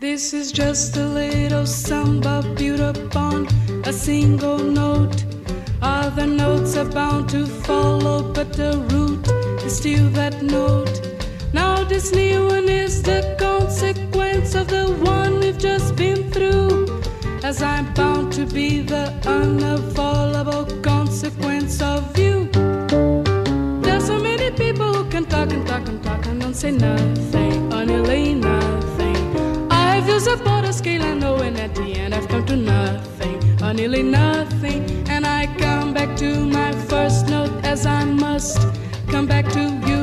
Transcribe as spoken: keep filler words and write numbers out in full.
This is just a little samba built upon a single note. Other notes are bound to follow, but the root is still that note. Now this new one is the consequence of the one we've just been through, as I'm bound to be the unavoidable consequence of you. There's so many people who can talk and talk and talk and don't say nothing, or nearly nothing. I've used a border scale, I know, and at the end I've come to nothing, or nearly nothing. And I come back to my first note, as I must come back to you.